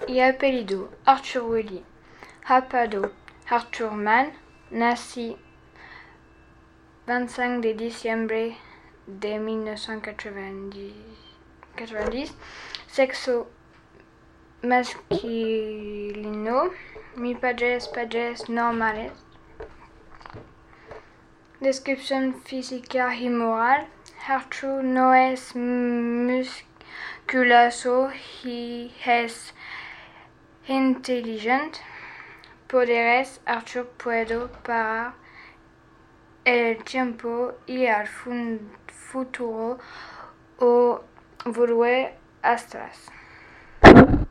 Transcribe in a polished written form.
y apellido Arthur Willy apado Arthur Mann, nací 25 de diciembre de 1990, sexo masculino, mis padres normales, descripción física y moral. Arthur no es musculoso y es inteligente. Poderes: Arthur puede parar el tiempo y el futuro o volver atrás.